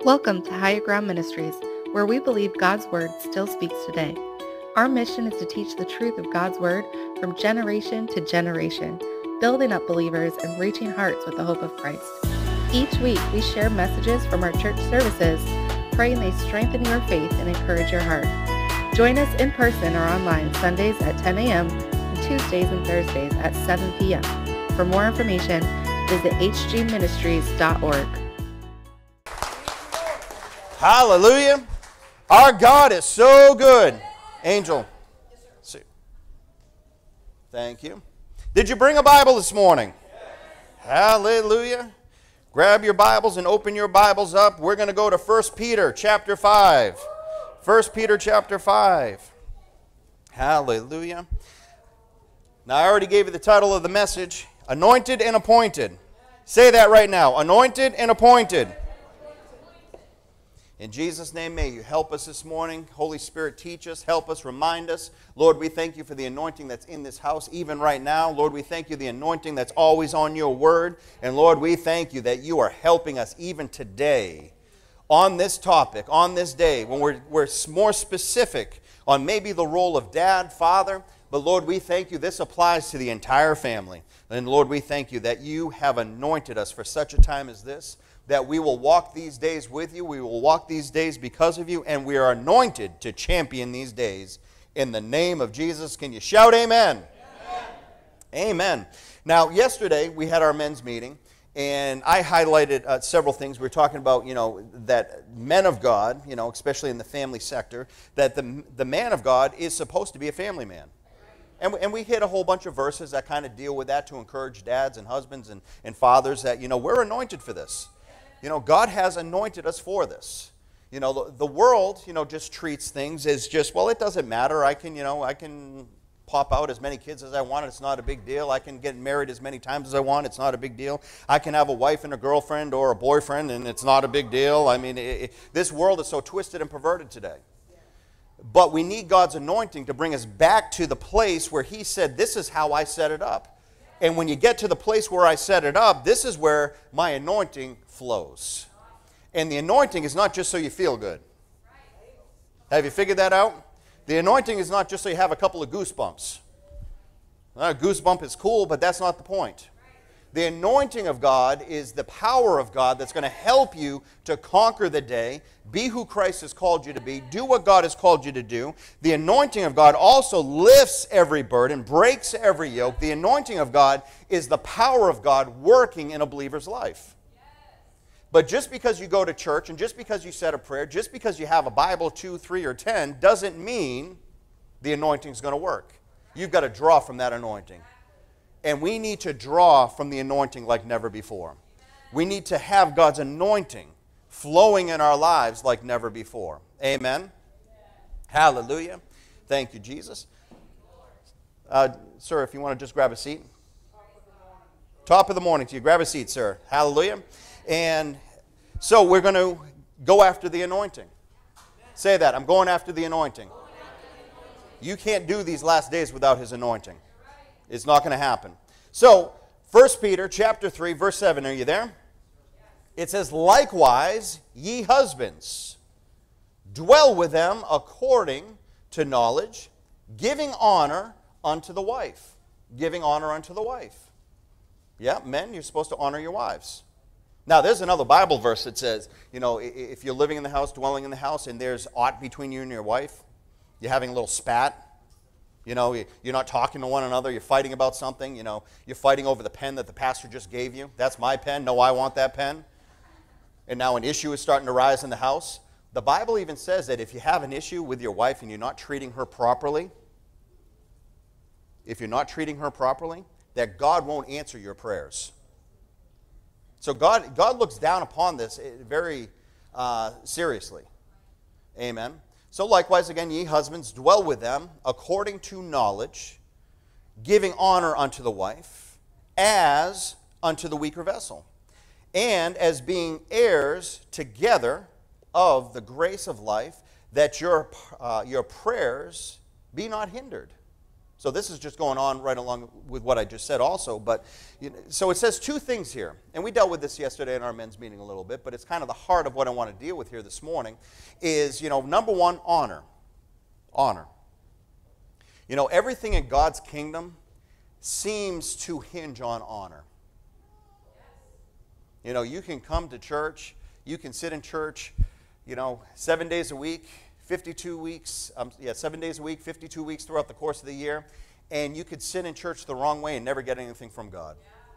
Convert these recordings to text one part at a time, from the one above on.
Welcome to Higher Ground Ministries, where we believe God's Word still speaks today. Our mission is to teach the truth of God's Word from generation to generation, building up believers and reaching hearts with the hope of Christ. Each week, we share messages from our church services, praying they strengthen your faith and encourage your heart. Join us in person or online Sundays at 10 a.m. and Tuesdays and Thursdays at 7 p.m. For more information, visit hgministries.org. Hallelujah. Our God is so good. Angel. Thank you. Did you bring a Bible this morning? Hallelujah. Grab your Bibles and open your Bibles up. We're going to go to 1 Peter chapter 5. 1 Peter chapter 5. Hallelujah. Now, I already gave you the title of the message, Anointed and Appointed. Say that right now. Anointed and appointed. In Jesus' name, may you help us this morning. Holy Spirit, teach us, help us, remind us. Lord, we thank you for the anointing that's in this house, even right now. Lord, we thank you the anointing that's always on your word. And Lord, we thank you that you are helping us even today on this topic, on this day, when we're more specific on maybe the role of dad, father. But Lord, we thank you. This applies to the entire family. And Lord, we thank you that you have anointed us for such a time as this, that we will walk these days with you, we will walk these days because of you, and we are anointed to champion these days in the name of Jesus. Can you shout amen? Amen. Amen. Now, yesterday we had our men's meeting, and I highlighted several things. We were talking about, that men of God, especially in the family sector, that the man of God is supposed to be a family man. And we hit a whole bunch of verses that kind of deal with that to encourage dads and husbands and fathers that, we're anointed for this. God has anointed us for this. The world, just treats things as just, well, it doesn't matter. I can pop out as many kids as I want. It's not a big deal. I can get married as many times as I want. It's not a big deal. I can have a wife and a girlfriend or a boyfriend, and it's not a big deal. I mean, this world is so twisted and perverted today. But we need God's anointing to bring us back to the place where He said, this is how I set it up. And when you get to the place where I set it up, this is where my anointing flows. And the anointing is not just so you feel good. Have you figured that out? The anointing is not just so you have a couple of goosebumps. A goosebump is cool, but that's not the point. The anointing of God is the power of God that's going to help you to conquer the day, be who Christ has called you to be, do what God has called you to do. The anointing of God also lifts every burden, breaks every yoke. The anointing of God is the power of God working in a believer's life. But just because you go to church and just because you said a prayer, just because you have a Bible 2, 3, or 10, doesn't mean the anointing is going to work. You've got to draw from that anointing. And we need to draw from the anointing like never before. We need to have God's anointing flowing in our lives like never before. Amen? Hallelujah. Thank you, Jesus. Sir, if you want to just grab a seat. Top of the morning to you. Grab a seat, sir. Hallelujah. And so we're going to go after the anointing. Say that. I'm going after the anointing. You can't do these last days without His anointing. It's not going to happen. So, 1 Peter chapter 3, verse 7. Are you there? It says, likewise, ye husbands, dwell with them according to knowledge, giving honor unto the wife. Giving honor unto the wife. Yeah, men, you're supposed to honor your wives. Now, there's another Bible verse that says, if you're living in the house, dwelling in the house, and there's aught between you and your wife, you're having a little spat, you're not talking to one another, you're fighting about something, you're fighting over the pen that the pastor just gave you. That's my pen. No, I want that pen. And now an issue is starting to rise in the house. The Bible even says that if you have an issue with your wife and you're not treating her properly, that God won't answer your prayers. So God looks down upon this very seriously. Amen. So likewise, again, ye husbands, dwell with them according to knowledge, giving honor unto the wife, as unto the weaker vessel, and as being heirs together of the grace of life, that your prayers be not hindered. So this is just going on right along with what I just said also. But so it says two things here. And we dealt with this yesterday in our men's meeting a little bit, but it's kind of the heart of what I want to deal with here this morning is, number one, honor. Honor. Everything in God's kingdom seems to hinge on honor. You can come to church, you can sit in church, 7 days a week, 52 weeks, 7 days a week, 52 weeks throughout the course of the year, and you could sit in church the wrong way and never get anything from God.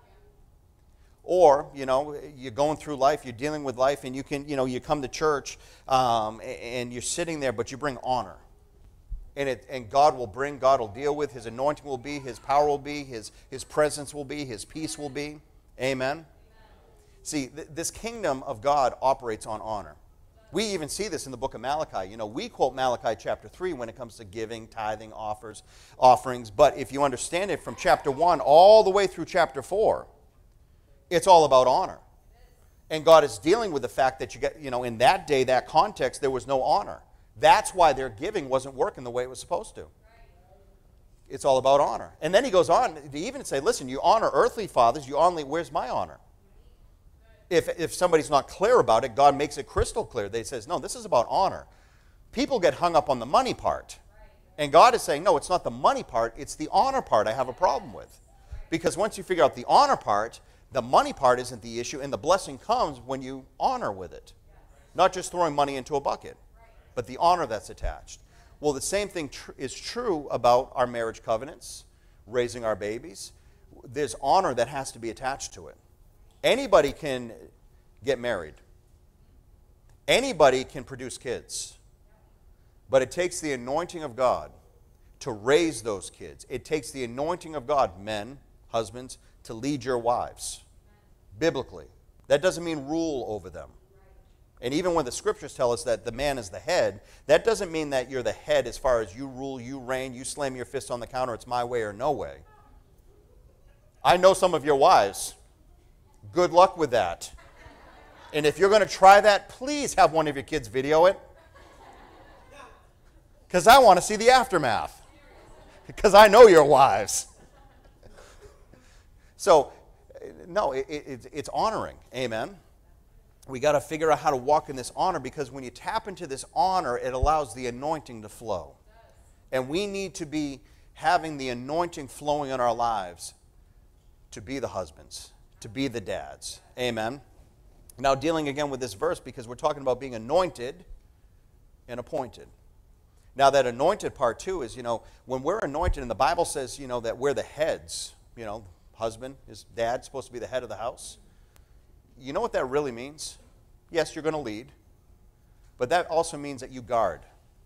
Or, you're going through life, you're dealing with life, and you come to church, and you're sitting there, but you bring honor. And God will deal with, His anointing will be, His power will be, His presence will be, His peace will be. Amen? See, this kingdom of God operates on honor. We even see this in the book of Malachi. We quote Malachi chapter 3 when it comes to giving, tithing, offerings. But if you understand it from chapter 1 all the way through chapter 4, it's all about honor. And God is dealing with the fact that in that day, that context, there was no honor. That's why their giving wasn't working the way it was supposed to. It's all about honor. And then he goes on to even say, listen, you honor earthly fathers, where's my honor? If somebody's not clear about it, God makes it crystal clear. They says, no, this is about honor. People get hung up on the money part. And God is saying, no, it's not the money part, it's the honor part I have a problem with. Because once you figure out the honor part, the money part isn't the issue, and the blessing comes when you honor with it. Not just throwing money into a bucket, but the honor that's attached. Well, the same thing is true about our marriage covenants, raising our babies. There's honor that has to be attached to it. Anybody can get married. Anybody can produce kids. But it takes the anointing of God to raise those kids. It takes the anointing of God, men, husbands, to lead your wives, biblically. That doesn't mean rule over them. And even when the scriptures tell us that the man is the head, that doesn't mean that you're the head as far as you rule, you reign, you slam your fist on the counter, it's my way or no way. I know some of your wives. Good luck with that. And if you're going to try that, please have one of your kids video it. Because I want to see the aftermath. Because I know your wives. So, no, it's honoring. Amen. We got to figure out how to walk in this honor, because when you tap into this honor, it allows the anointing to flow. And we need to be having the anointing flowing in our lives to be the husbands, to be the dads. Amen. Now, dealing again with this verse, because we're talking about being anointed and appointed. Now, that anointed part too is, when we're anointed, and the Bible says, that we're the heads, husband, his dad's supposed to be the head of the house. You know what that really means? Yes, you're going to lead, but that also means that you guard.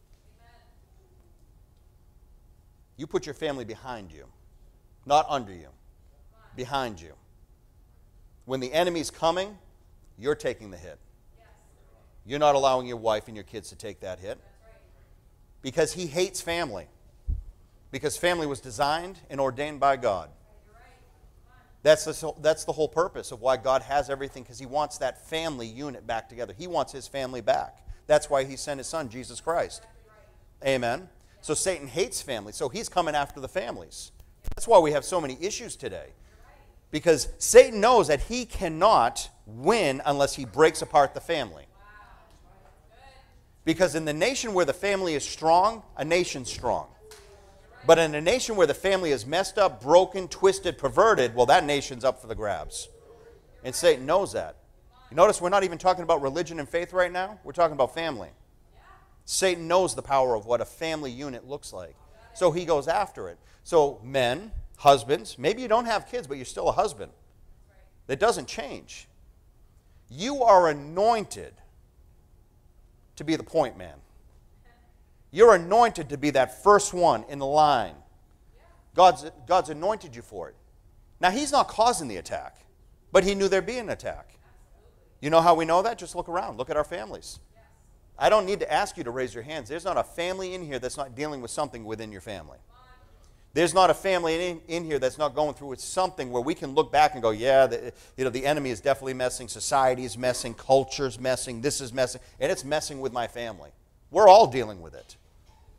You put your family behind you, not under you, behind you. When the enemy's coming, you're taking the hit. You're not allowing your wife and your kids to take that hit, because he hates family, because family was designed and ordained by God. That's the whole purpose of why God has everything, because he wants that family unit back together. He wants his family back. That's why he sent his son, Jesus Christ. Amen. So Satan hates family, so he's coming after the families. That's why we have so many issues today. Because Satan knows that he cannot win unless he breaks apart the family. Because in the nation where the family is strong, a nation's strong. But in a nation where the family is messed up, broken, twisted, perverted, well, that nation's up for the grabs. And Satan knows that. You notice we're not even talking about religion and faith right now. We're talking about family. Satan knows the power of what a family unit looks like. So he goes after it. So men, husbands, maybe you don't have kids, but you're still a husband. That doesn't change. You are anointed to be the point man. You're anointed to be that first one in the line. God's anointed you for it. Now, he's not causing the attack, but he knew there'd be an attack. You know how we know that? Just look around. Look at our families. I don't need to ask you to raise your hands. There's not a family in here that's not dealing with something within your family. There's not a family in here that's not going through with something where we can look back and go, yeah, the enemy is definitely messing, society is messing, culture's messing, this is messing, and it's messing with my family. We're all dealing with it.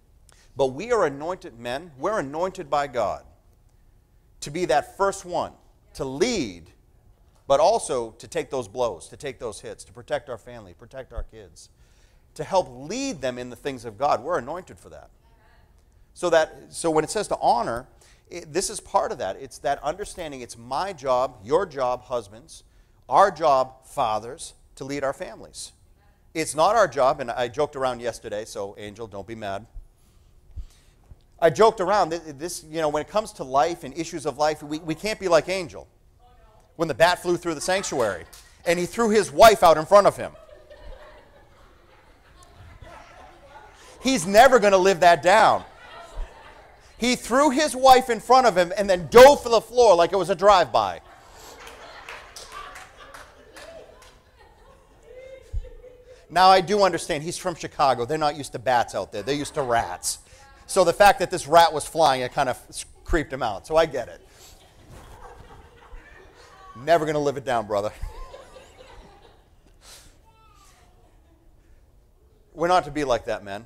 But we are anointed men. We're anointed by God to be that first one, to lead, but also to take those blows, to take those hits, to protect our family, protect our kids, to help lead them in the things of God. We're anointed for that. So when it says to honor, this is part of that. It's that understanding it's my job, your job, husbands, our job, fathers, to lead our families. It's not our job, and I joked around yesterday, so Angel, don't be mad. I joked around, this, when it comes to life and issues of life, we can't be like Angel. When the bat flew through the sanctuary, and he threw his wife out in front of him. He's never going to live that down. He threw his wife in front of him and then dove for the floor like it was a drive-by. Now, I do understand he's from Chicago. They're not used to bats out there. They're used to rats. So the fact that this rat was flying, it kind of creeped him out. So I get it. Never going to live it down, brother. We're not to be like that, men.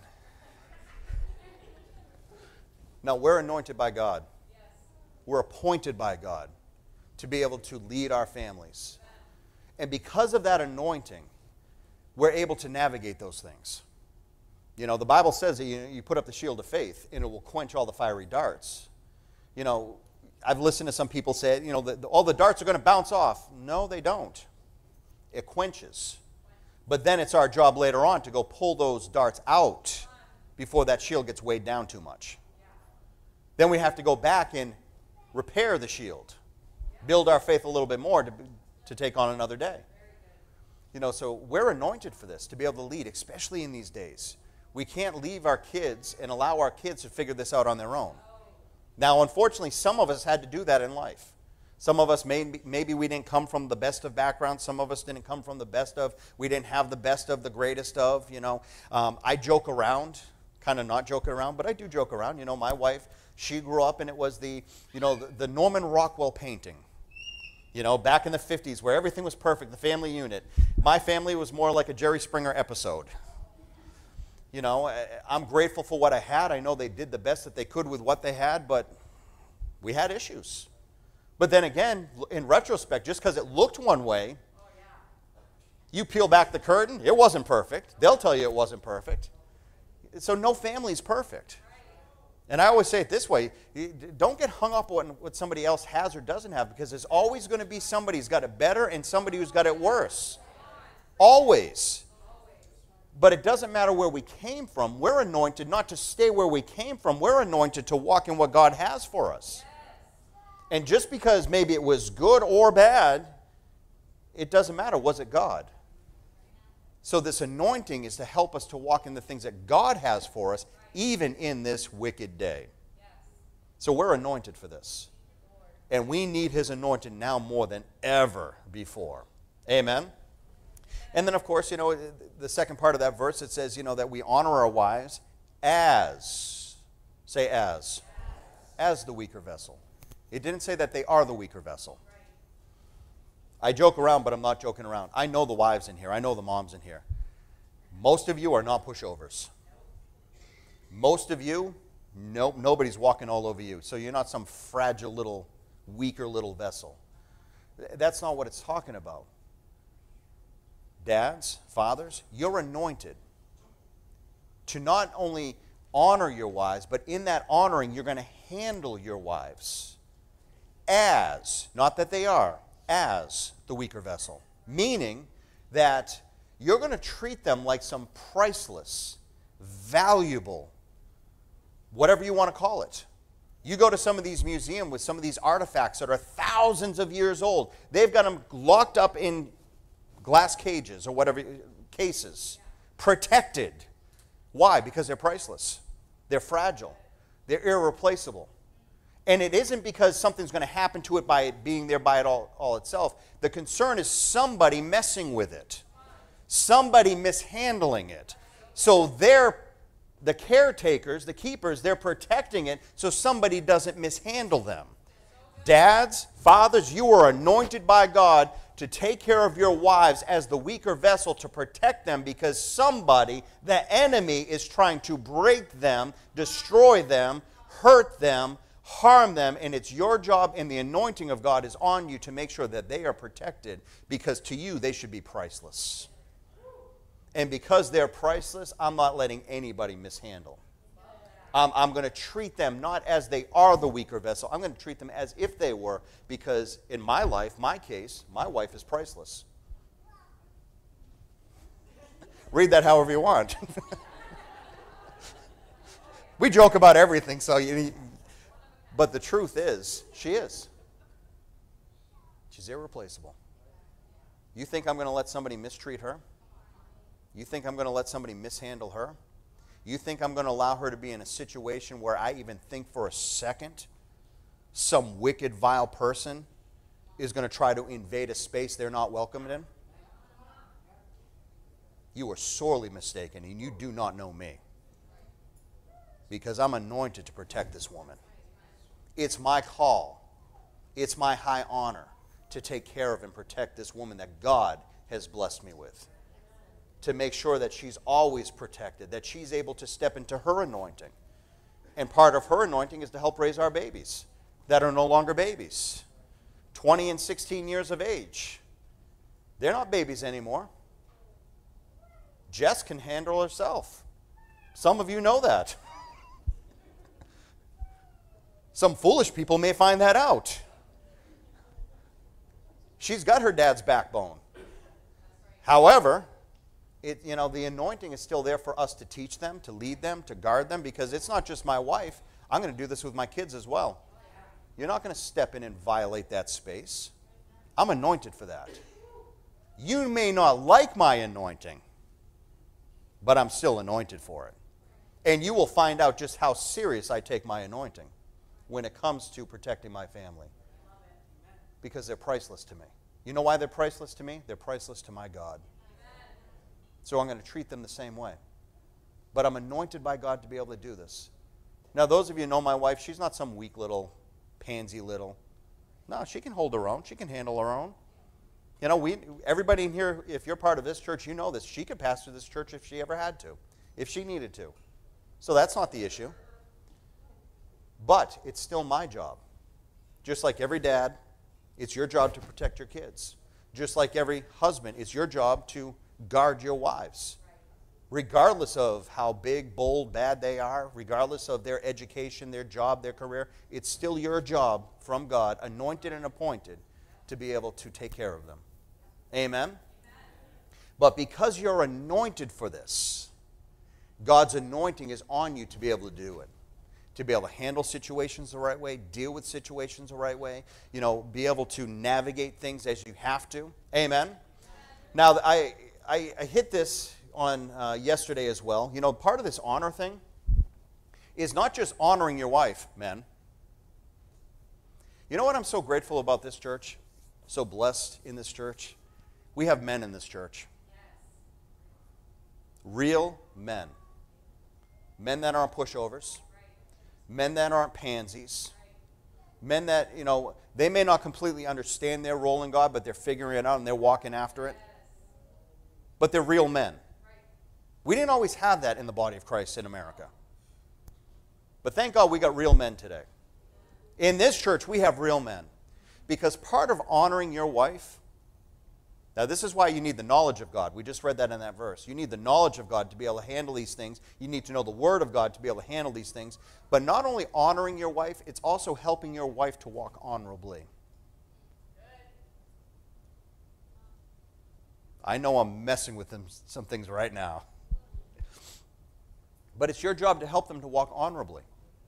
Now, we're anointed by God. We're appointed by God to be able to lead our families. And because of that anointing, we're able to navigate those things. The Bible says that you put up the shield of faith and it will quench all the fiery darts. I've listened to some people say, all the darts are going to bounce off. No, they don't. It quenches. But then it's our job later on to go pull those darts out before that shield gets weighed down too much. Then we have to go back and repair the shield, build our faith a little bit more to take on another day. So we're anointed for this, to be able to lead, especially in these days. We can't leave our kids and allow our kids to figure this out on their own. Now, unfortunately, some of us had to do that in life. Some of us, maybe we didn't come from the best of backgrounds. Some of us didn't come from the best of, we didn't have the best of the greatest of, I joke around, kind of not joking around, but I do joke around. My wife, she grew up and it was the Norman Rockwell painting. Back in the 50s where everything was perfect, the family unit. My family was more like a Jerry Springer episode. I'm grateful for what I had. I know they did the best that they could with what they had, but we had issues. But then again, in retrospect, just because it looked one way, you peel back the curtain, it wasn't perfect. They'll tell you it wasn't perfect. So no family is perfect. And I always say it this way, don't get hung up on what somebody else has or doesn't have, because there's always going to be somebody who's got it better and somebody who's got it worse. Always. But it doesn't matter where we came from. We're anointed not to stay where we came from. We're anointed to walk in what God has for us. And just because maybe it was good or bad, it doesn't matter. Was it God? So this anointing is to help us to walk in the things that God has for us, even in this wicked day. So we're anointed for this. And we need His anointing now more than ever before. Amen? And then, of course, the second part of that verse, it says, that we honor our wives as the weaker vessel. It didn't say that they are the weaker vessel. I joke around, but I'm not joking around. I know the wives in here. I know the moms in here. Most of you are not pushovers. Most of you, nobody's walking all over you. So you're not some fragile little, weaker little vessel. That's not what it's talking about. Dads, fathers, you're anointed to not only honor your wives, but in that honoring, you're going to handle your wives as, not that they are, as the weaker vessel. Meaning that you're going to treat them like some priceless, valuable, whatever you want to call it. You go to some of these museums with some of these artifacts that are thousands of years old. They've got them locked up in glass cages or whatever, cases, protected. Why? Because they're priceless. They're fragile. They're irreplaceable. And it isn't because something's going to happen to it by it being there by it all itself. The concern is somebody messing with it. Somebody mishandling it. So the caretakers, the keepers, they're protecting it so somebody doesn't mishandle them. Dads, fathers, you are anointed by God to take care of your wives as the weaker vessel to protect them, because somebody, the enemy, is trying to break them, destroy them, hurt them, harm them, and it's your job, and the anointing of God is on you to make sure that they are protected, because to you they should be priceless. And because they're priceless, I'm not letting anybody mishandle. I'm going to treat them not as they are the weaker vessel. I'm going to treat them as if they were, because in my life, my case, my wife is priceless. Read that however you want. We joke about everything, but the truth is, she is. She's irreplaceable. You think I'm going to let somebody mistreat her? You think I'm going to let somebody mishandle her? You think I'm going to allow her to be in a situation where I even think for a second some wicked, vile person is going to try to invade a space they're not welcomed in? You are sorely mistaken, and you do not know me. Because I'm anointed to protect this woman. It's my call. It's my high honor to take care of and protect this woman that God has blessed me with. To make sure that she's always protected, that she's able to step into her anointing. And part of her anointing is to help raise our babies that are no longer babies. 20 and 16 years of age. They're not babies anymore. Jess can handle herself. Some of you know that. Some foolish people may find that out. She's got her dad's backbone. However, the anointing is still there for us to teach them, to lead them, to guard them, because it's not just my wife. I'm going to do this with my kids as well. You're not going to step in and violate that space. I'm anointed for that. You may not like my anointing, but I'm still anointed for it. And you will find out just how serious I take my anointing when it comes to protecting my family. Because they're priceless to me. You know why they're priceless to me? They're priceless to my God. So I'm going to treat them the same way. But I'm anointed by God to be able to do this. Now, those of you who know my wife, she's not some weak little, pansy little. No, she can hold her own. She can handle her own. Everybody in here, if you're part of this church, you know this. She could pastor this church if she ever had to, if she needed to. So that's not the issue. But it's still my job. Just like every dad, it's your job to protect your kids. Just like every husband, it's your job to guard your wives. Regardless of how big, bold, bad they are, regardless of their education, their job, their career, it's still your job from God, anointed and appointed, to be able to take care of them. Amen? But because you're anointed for this, God's anointing is on you to be able to do it. To be able to handle situations the right way, deal with situations the right way, be able to navigate things as you have to. Amen? Now, I hit this on yesterday as well. Part of this honor thing is not just honoring your wife, men. You know what I'm so grateful about this church? So blessed in this church? We have men in this church. Real men. Men that aren't pushovers. Men that aren't pansies. Men that, they may not completely understand their role in God, but they're figuring it out and they're walking after it. But they're real men. We didn't always have that in the body of Christ in America. But thank God we got real men today. In this church, we have real men. Because part of honoring your wife, now this is why you need the knowledge of God. We just read that in that verse. You need the knowledge of God to be able to handle these things. You need to know the Word of God to be able to handle these things. But not only honoring your wife, it's also helping your wife to walk honorably. I know I'm messing with some things right now. But it's your job to help them to walk honorably.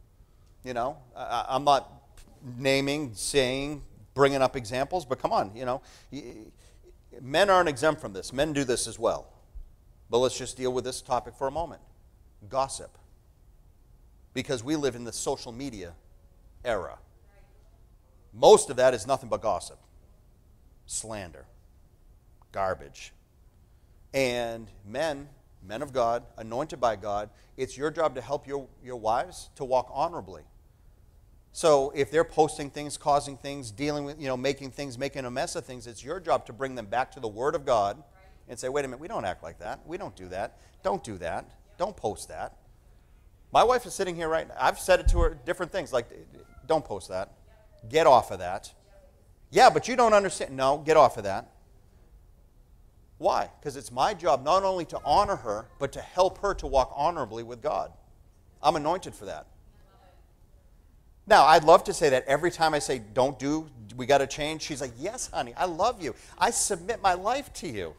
I'm not naming, saying, bringing up examples, but come on, men aren't exempt from this. Men do this as well. But let's just deal with this topic for a moment. Gossip. Because we live in the social media era. Most of that is nothing but gossip. Slander. Garbage. And men of God, anointed by God, it's your job to help your wives to walk honorably. So if they're posting things, causing things, dealing with, making a mess of things, it's your job to bring them back to the Word of God and say, wait a minute, we don't act like that. We don't do that. Don't do that. Don't post that. My wife is sitting here right now. I've said it to her, different things, like, don't post that. Get off of that. Yeah, but you don't understand. No, get off of that. Why? Because it's my job not only to honor her, but to help her to walk honorably with God. I'm anointed for that. Now, I'd love to say that every time I say, don't do, we got to change, she's like, yes, honey, I love you. I submit my life to you.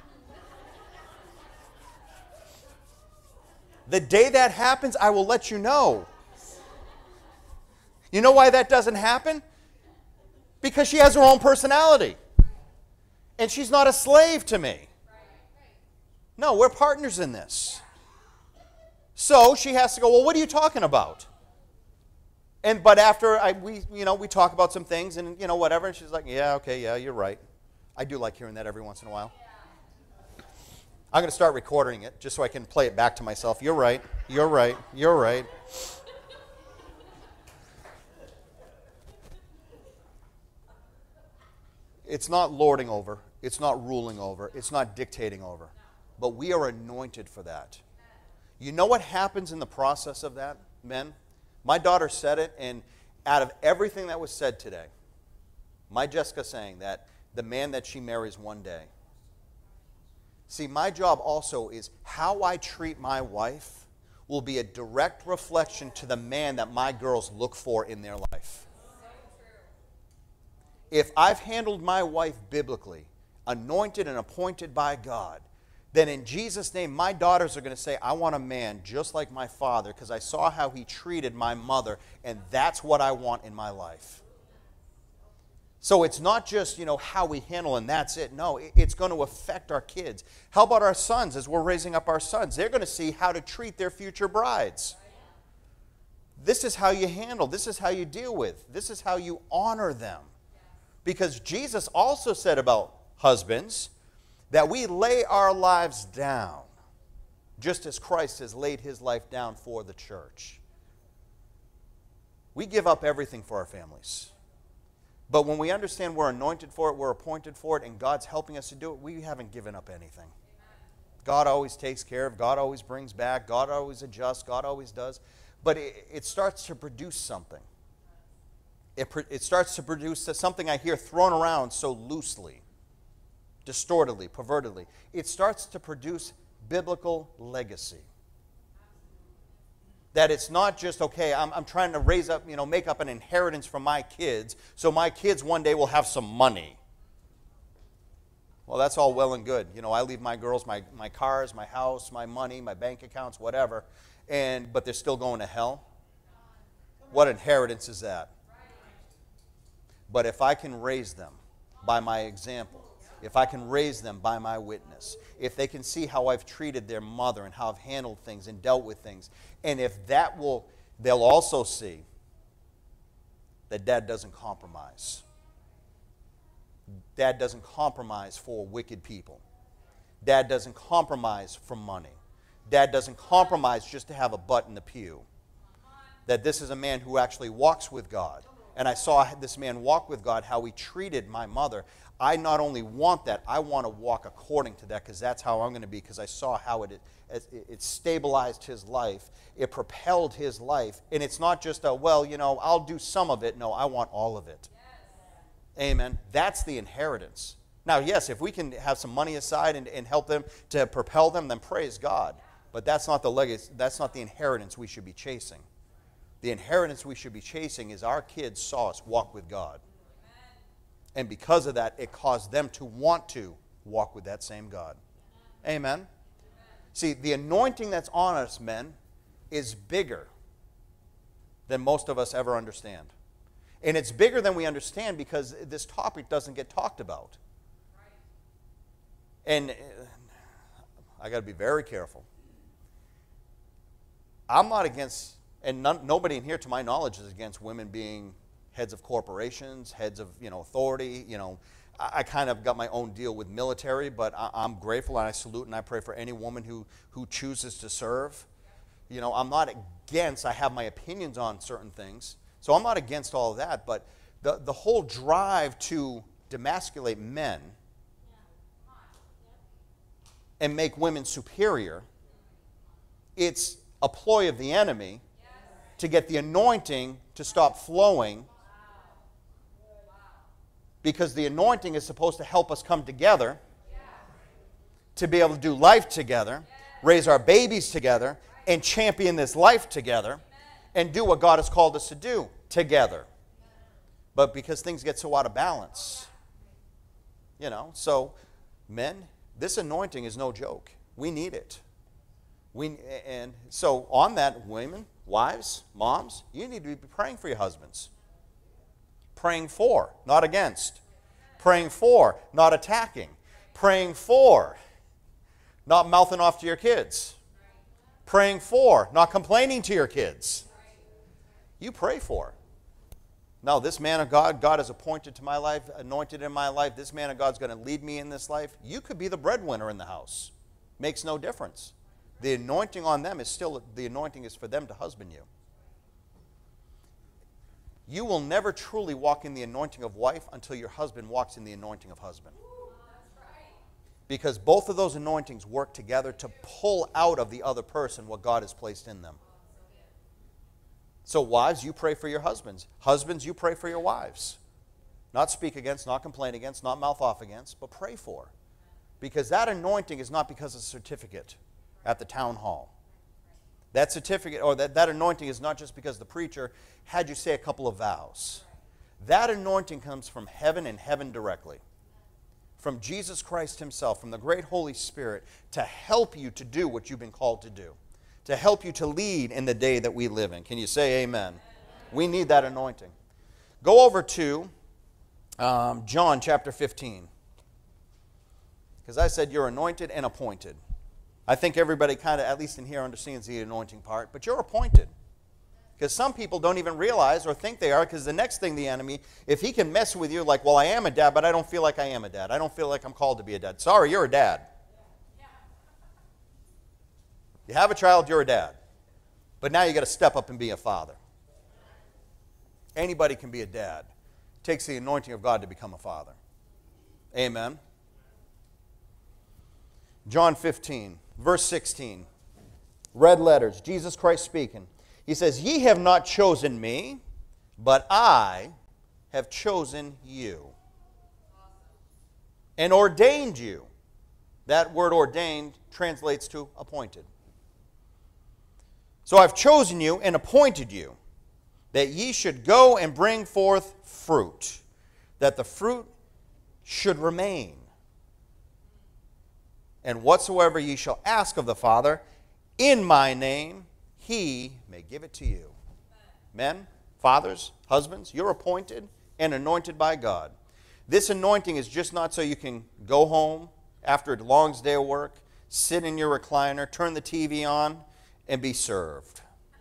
The day that happens, I will let you know. You know why that doesn't happen? Because she has her own personality. And she's not a slave to me. No, we're partners in this. So she has to go, well, what are you talking about? But after we talk about some things and whatever, and she's like, yeah, okay, yeah, you're right. I do like hearing that every once in a while. I'm going to start recording it just so I can play it back to myself. You're right. You're right. You're right. It's not lording over. It's not ruling over. It's not dictating over. But we are anointed for that. You know what happens in the process of that, men? My daughter said it, and out of everything that was said today, my Jessica saying that the man that she marries one day. See, my job also is how I treat my wife will be a direct reflection to the man that my girls look for in their life. If I've handled my wife biblically, anointed and appointed by God, then in Jesus' name, my daughters are going to say, I want a man just like my father because I saw how he treated my mother, and that's what I want in my life. So it's not just, how we handle and that's it. No, it's going to affect our kids. How about our sons as we're raising up our sons? They're going to see how to treat their future brides. This is how you handle. This is how you deal with. This is how you honor them. Because Jesus also said about husbands that we lay our lives down just as Christ has laid his life down for the church. We give up everything for our families. But when we understand we're anointed for it, we're appointed for it, and God's helping us to do it, we haven't given up anything. God always takes care of, God always brings back, God always adjusts, God always does. But it starts to produce something. It starts to produce something I hear thrown around so loosely, distortedly, pervertedly. It starts to produce biblical legacy. That it's not just, okay, I'm trying to raise up, make up an inheritance for my kids, so my kids one day will have some money. Well, that's all well and good. I leave my girls my cars, my house, my money, my bank accounts, whatever, but they're still going to hell. What inheritance is that? But if I can raise them by my example, if I can raise them by my witness, if they can see how I've treated their mother and how I've handled things and dealt with things, and if that will, they'll also see that Dad doesn't compromise. Dad doesn't compromise for wicked people. Dad doesn't compromise for money. Dad doesn't compromise just to have a butt in the pew. That this is a man who actually walks with God. And I saw this man walk with God, how he treated my mother. I not only want that, I want to walk according to that because that's how I'm going to be, because I saw how it stabilized his life. It propelled his life. And it's not just I'll do some of it. No, I want all of it. Yes. Amen. That's the inheritance. Now, yes, if we can have some money aside and help them to propel them, then praise God. But that's not the legacy. That's not the inheritance we should be chasing. The inheritance we should be chasing is our kids saw us walk with God. And because of that, it caused them to want to walk with that same God. Amen? See, the anointing that's on us, men, is bigger than most of us ever understand. And it's bigger than we understand because this topic doesn't get talked about. And I got to be very careful. I'm not against, and nobody in here, to my knowledge, is against women being heads of corporations, heads of authority. I kind of got my own deal with military, but I'm grateful and I salute and I pray for any woman who chooses to serve. I'm not against. I have my opinions on certain things. So I'm not against all of that, but the whole drive to demasculate men and make women superior, it's a ploy of the enemy to get the anointing to stop flowing, because the anointing is supposed to help us come together to be able to do life together, raise our babies together, and champion this life together, and do what God has called us to do together. But because things get so out of balance, so men, this anointing is no joke. We need it. And so on that, women, wives, moms, you need to be praying for your husbands. Praying for, not against. Praying for, not attacking. Praying for, not mouthing off to your kids. Praying for, not complaining to your kids. You pray for. No, this man of God, God has appointed to my life, anointed in my life. This man of God's going to lead me in this life. You could be the breadwinner in the house. Makes no difference. The anointing on them is still, the anointing is for them to husband you. You will never truly walk in the anointing of wife until your husband walks in the anointing of husband. Because both of those anointings work together to pull out of the other person what God has placed in them. So wives, you pray for your husbands. Husbands, you pray for your wives. Not speak against, not complain against, not mouth off against, but pray for. Because that anointing is not because of a certificate at the town hall. That certificate, or that anointing is not just because the preacher had you say a couple of vows. That anointing comes from heaven and heaven directly. From Jesus Christ himself, from the great Holy Spirit, to help you to do what you've been called to do. To help you to lead in the day that we live in. Can you say amen? We need that anointing. Go over to John chapter 15. Because I said you're anointed and appointed. I think everybody kind of, at least in here, understands the anointing part, but you're appointed. Because some people don't even realize or think they are, because the next thing the enemy, if he can mess with you like, well, I am a dad, but I don't feel like I am a dad. I don't feel like I'm called to be a dad. Sorry, you're a dad. You have a child, you're a dad. But now you got to step up and be a father. Anybody can be a dad. It takes the anointing of God to become a father. Amen. John 15, verse 16. Red letters, Jesus Christ speaking. He says, "Ye have not chosen me, but I have chosen you and ordained you." That word ordained translates to appointed. "So I've chosen you and appointed you, that ye should go and bring forth fruit, that the fruit should remain. And whatsoever ye shall ask of the Father in my name, he may give it to you." Men, fathers, husbands, you're appointed and anointed by God. This anointing is just not so you can go home after a long day of work, sit in your recliner, turn the TV on, and be served.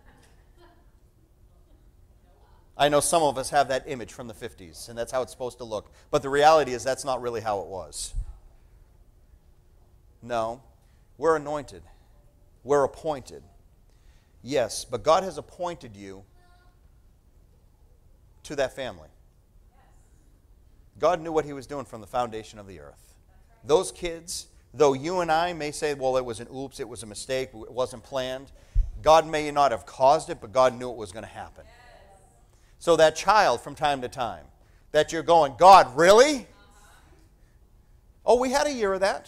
I know some of us have that image from the 50s, and that's how it's supposed to look. But the reality is that's not really how it was. No, we're anointed. We're appointed. Yes, but God has appointed you to that family. God knew what he was doing from the foundation of the earth. Those kids, though you and I may say, well, it was an oops, it was a mistake, it wasn't planned, God may not have caused it, but God knew it was going to happen. So that child from time to time, that you're going, God, really? Oh, we had a year of that.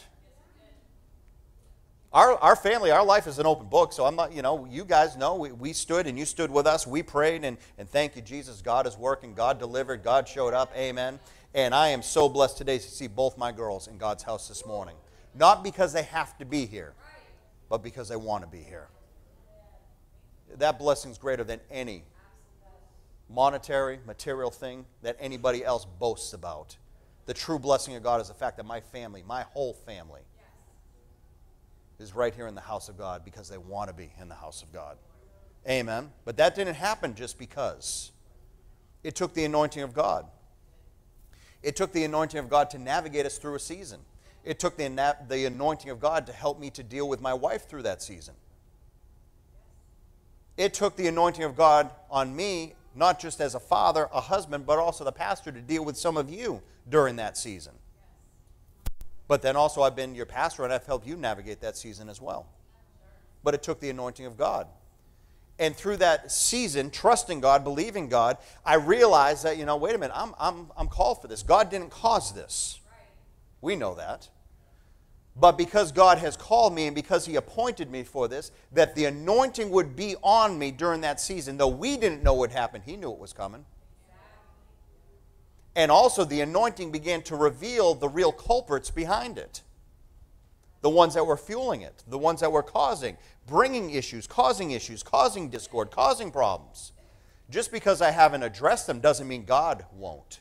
Our family, our life is an open book, so I'm not, you guys know, we stood and you stood with us, we prayed, and thank you, Jesus, God is working, God delivered, God showed up, amen. And I am so blessed today to see both my girls in God's house this morning. Not because they have to be here, but because they want to be here. That blessing's greater than any monetary, material thing that anybody else boasts about. The true blessing of God is the fact that my family, my whole family, is right here in the house of God because they want to be in the house of God. Amen. But that didn't happen just because. It took the anointing of God. It took the anointing of God to navigate us through a season. It took the anointing of God to help me to deal with my wife through that season. It took the anointing of God on me not just as a father, a husband, but also the pastor to deal with some of you during that season. But then also I've been your pastor and I've helped you navigate that season as well. But it took the anointing of God. And through that season, trusting God, believing God, I realized that, wait a minute, I'm called for this. God didn't cause this. We know that. But because God has called me and because He appointed me for this, that the anointing would be on me during that season. Though we didn't know what happened, He knew it was coming. And also the anointing began to reveal the real culprits behind it. The ones that were fueling it, the ones that were bringing issues, causing discord, causing problems. Just because I haven't addressed them doesn't mean God won't.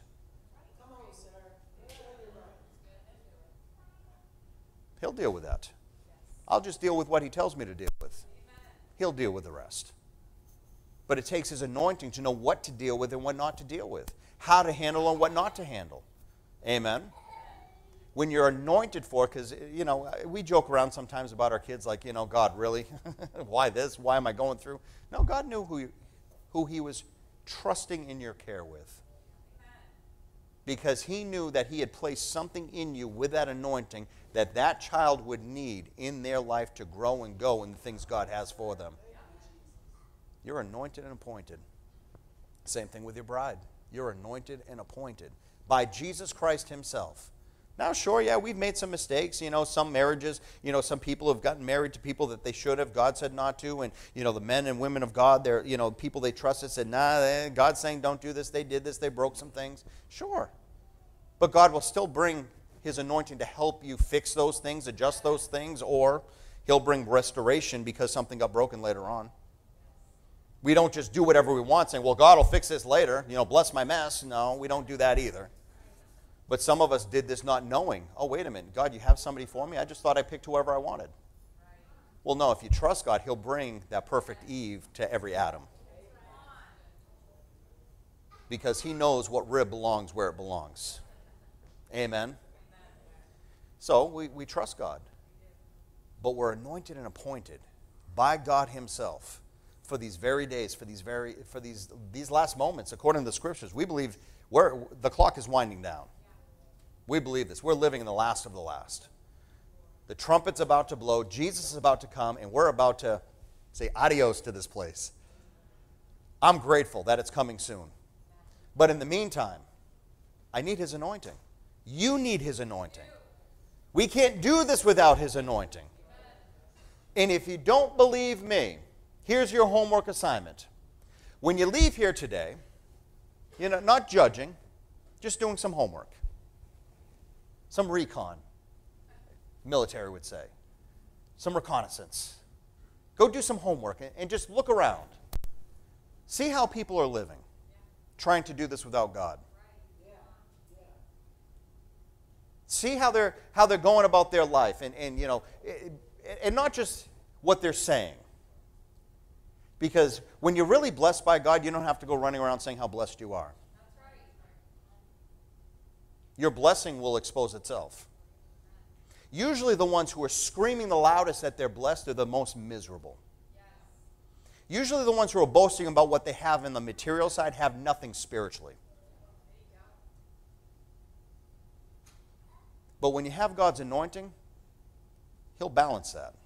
He'll deal with that. I'll just deal with what He tells me to deal with. He'll deal with the rest. But it takes His anointing to know what to deal with and what not to deal with. How to handle and what not to handle. Amen? When you're anointed for it, because, we joke around sometimes about our kids like, God, really? Why this? Why am I going through? No, God knew who He was trusting in your care with. Because He knew that He had placed something in you with that anointing that child would need in their life to grow and go in the things God has for them. You're anointed and appointed. Same thing with your bride. You're anointed and appointed by Jesus Christ Himself. Now, sure, yeah, we've made some mistakes. Some marriages, some people have gotten married to people that they should have. God said not to. And, the men and women of God, they're, people they trusted said, nah, God's saying don't do this. They did this. They broke some things. Sure. But God will still bring His anointing to help you fix those things, adjust those things, or He'll bring restoration because something got broken later on. We don't just do whatever we want, saying, well, God will fix this later. Bless my mess. No, we don't do that either. But some of us did this not knowing, oh, wait a minute, God, you have somebody for me? I just thought I picked whoever I wanted. Well, no, if you trust God, He'll bring that perfect Eve to every Adam. Because He knows what rib belongs where it belongs. Amen? So we trust God. But we're anointed and appointed by God Himself for these very days, for these last moments, according to the Scriptures. We believe the clock is winding down. We believe this. We're living in the last of the last. The trumpet's about to blow. Jesus is about to come, and we're about to say adios to this place. I'm grateful that it's coming soon. But in the meantime, I need His anointing. You need His anointing. We can't do this without His anointing. And if you don't believe me, here's your homework assignment. When you leave here today, not judging, just doing some homework. Some recon, military would say. Some reconnaissance. Go do some homework and just look around. See how people are living, trying to do this without God. See how they're going about their life and not just what they're saying. Because when you're really blessed by God, you don't have to go running around saying how blessed you are. Your blessing will expose itself. Usually the ones who are screaming the loudest that they're blessed are the most miserable. Usually the ones who are boasting about what they have in the material side have nothing spiritually. But when you have God's anointing, He'll balance that.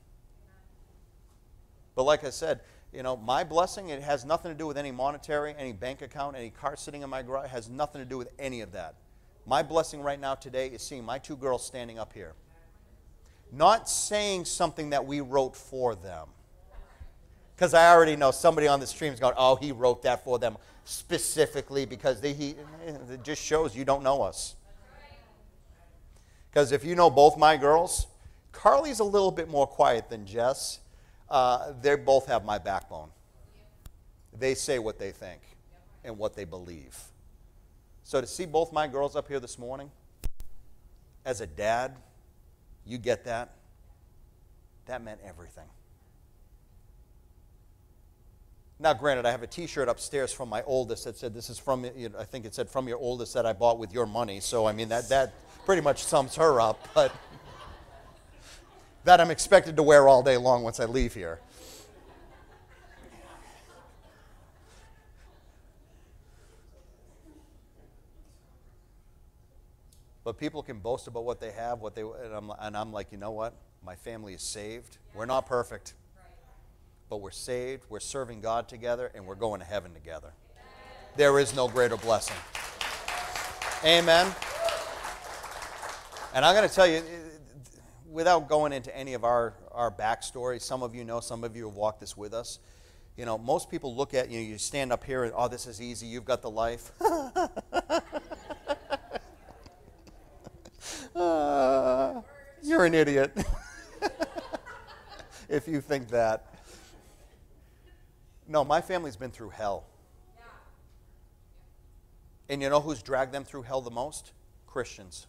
But like I said, my blessing, it has nothing to do with any monetary, any bank account, any car sitting in my garage. It has nothing to do with any of that. My blessing right now today is seeing my two girls standing up here. Not saying something that we wrote for them. Because I already know somebody on the stream is going, oh, he wrote that for them specifically because it just shows you don't know us. Because if you know both my girls, Carly's a little bit more quiet than Jess. They both have my backbone. They say what they think and what they believe. So to see both my girls up here this morning, as a dad, you get that? That meant everything. Now, granted, I have a T-shirt upstairs from my oldest that said, this is from, I think it said, from your oldest that I bought with your money. So, I mean, that pretty much sums her up. But that I'm expected to wear all day long once I leave here. But people can boast about what they have, and I'm like, you know what? My family is saved. We're not perfect, but we're saved. We're serving God together, and we're going to heaven together. There is no greater blessing. Amen. And I'm going to tell you, without going into any of our backstory, some of you know, some of you have walked this with us. You know, most people look at you, you stand up here and, oh, this is easy, you've got the life. You're an idiot if you think that. No, my family's been through hell. And you know who's dragged them through hell the most? Christians.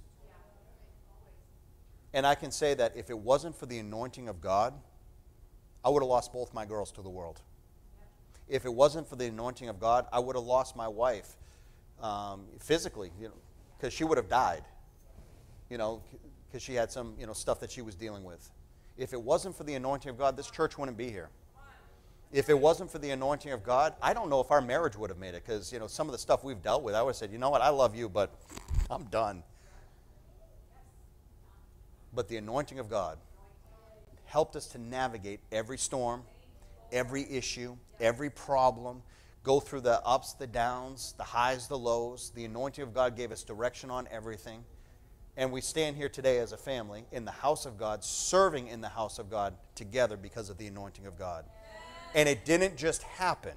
And I can say that if it wasn't for the anointing of God, I would have lost both my girls to the world. If it wasn't for the anointing of God, I would have lost my wife physically, because she would have died, because she had some, stuff that she was dealing with. If it wasn't for the anointing of God, this church wouldn't be here. If it wasn't for the anointing of God, I don't know if our marriage would have made it, because, some of the stuff we've dealt with, I would have said, you know what, I love you, but I'm done. But the anointing of God helped us to navigate every storm, every issue, every problem, go through the ups, the downs, the highs, the lows. The anointing of God gave us direction on everything. And we stand here today as a family in the house of God, serving in the house of God together because of the anointing of God. And it didn't just happen.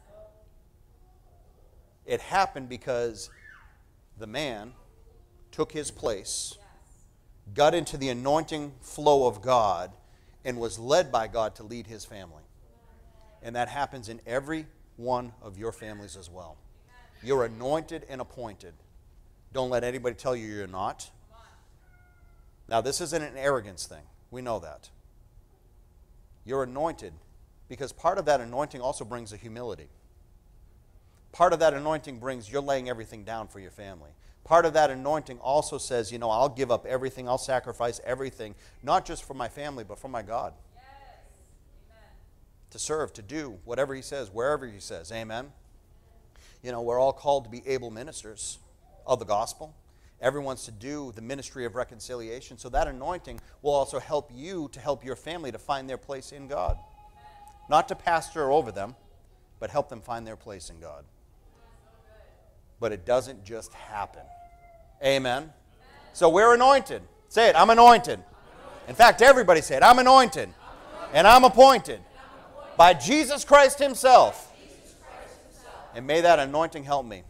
It happened because the man took his place, got into the anointing flow of God, and was led by God to lead his family. And that happens in every one of your families as well. You're anointed and appointed. Don't let anybody tell you you're not. Now, this isn't an arrogance thing. We know that. You're anointed because part of that anointing also brings a humility. Part of that anointing brings you're laying everything down for your family. Part of that anointing also says, I'll give up everything, I'll sacrifice everything, not just for my family, but for my God. Yes. Amen. To serve, to do whatever He says, wherever He says. Amen. We're all called to be able ministers of the gospel. Everyone's to do the ministry of reconciliation. So that anointing will also help you to help your family to find their place in God. Not to pastor over them, but help them find their place in God. But it doesn't just happen. Amen. So we're anointed. Say it, I'm anointed. In fact, everybody say it, I'm anointed. And I'm appointed by Jesus Christ Himself. And may that anointing help me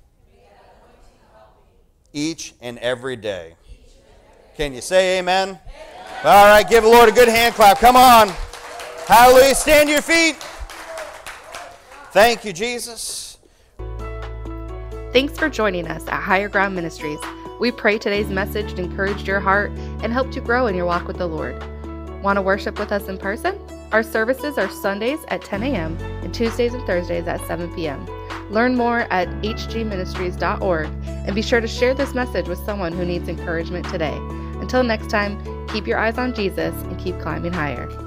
each and every day. Can you say amen? Amen? All right, give the Lord a good hand clap. Come on. Hallelujah. Stand to your feet. Thank you, Jesus. Thanks for joining us at Higher Ground Ministries. We pray today's message encouraged your heart and helped you grow in your walk with the Lord. Want to worship with us in person? Our services are Sundays at 10 a.m. and Tuesdays and Thursdays at 7 p.m. Learn more at hgministries.org and be sure to share this message with someone who needs encouragement today. Until next time, keep your eyes on Jesus and keep climbing higher.